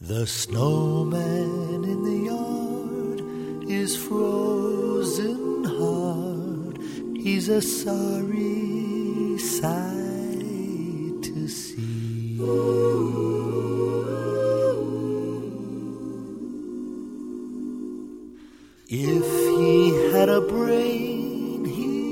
The snowman in the yard is frozen hard. He's a sorry sight to see. If he had a brain,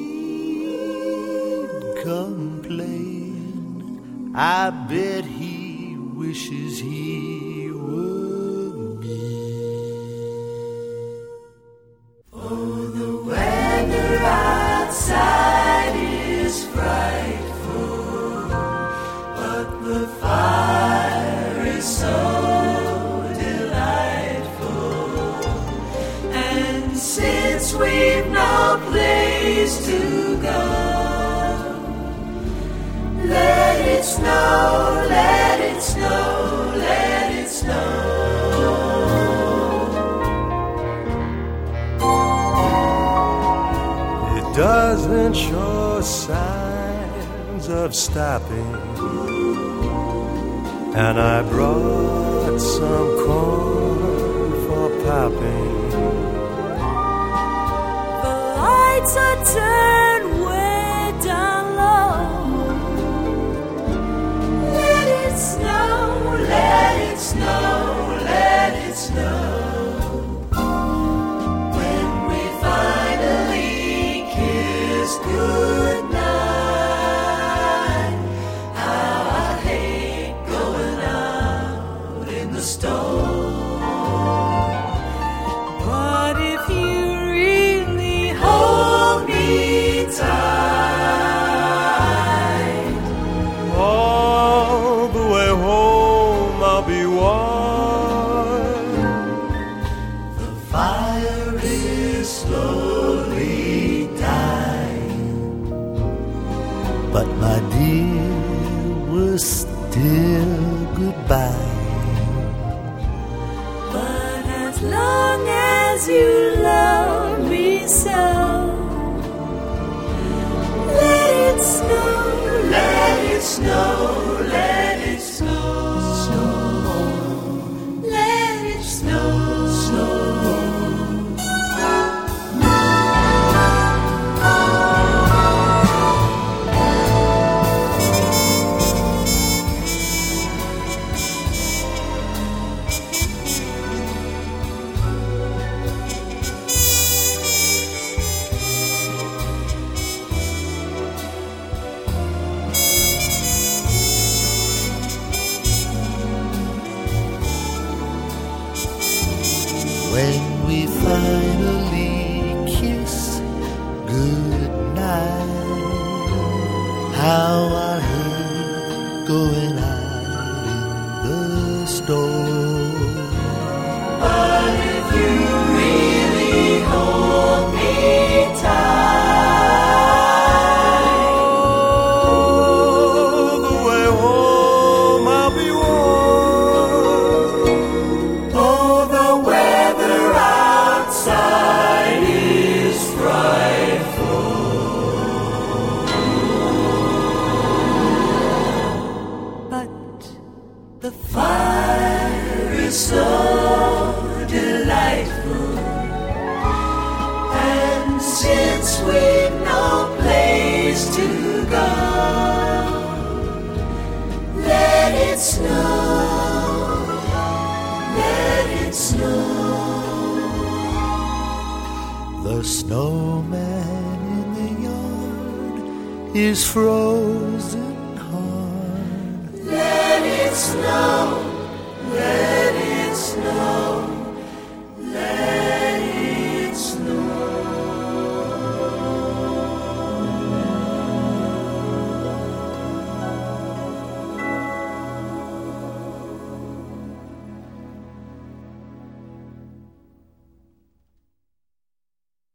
he'd complain. I bet he wishes he were me. Oh, the weather outside is frightful, but the fire is so delightful. And since we've no place to go, let it snow, let it snow, let it snow. It doesn't show signs of stopping, and I brought some corn for popping. The lights are turned way down low. Let it snow, let it snow, let it snow. When we finally kiss goodnight, how I hate going out in the storm. But if you really hold me tight, All the way home I'll be warm. The fire is slowly dying, but my dear, we're still goodbye. but as long as you love me so, let it snow, let it snow, let it snow, let it snow, snow. When we finally kiss goodnight, how I hate going out in the storm. But if you really hold me tight, All the way home I'll be warm. oh, the weather outside is frightful, but the fire is so delightful. And since we've no place to go, let it snow, let it snow. The snowman in the yard is frozen hard. Let it snow, let it snow.